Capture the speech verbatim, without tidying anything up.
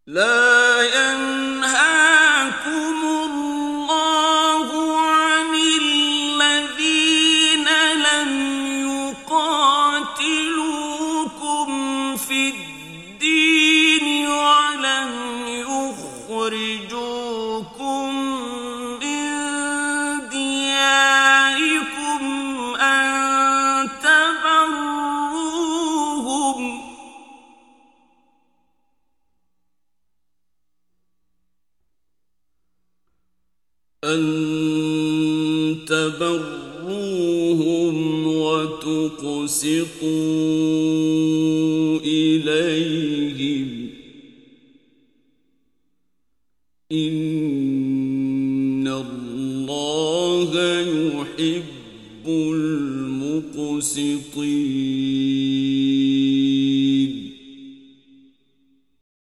لا ينهاكم الله عن الذين لم يقاتلوكم في الدين ولم يخرجوكم من دياركم أن تبروهم أن تبروهم وتقسطوا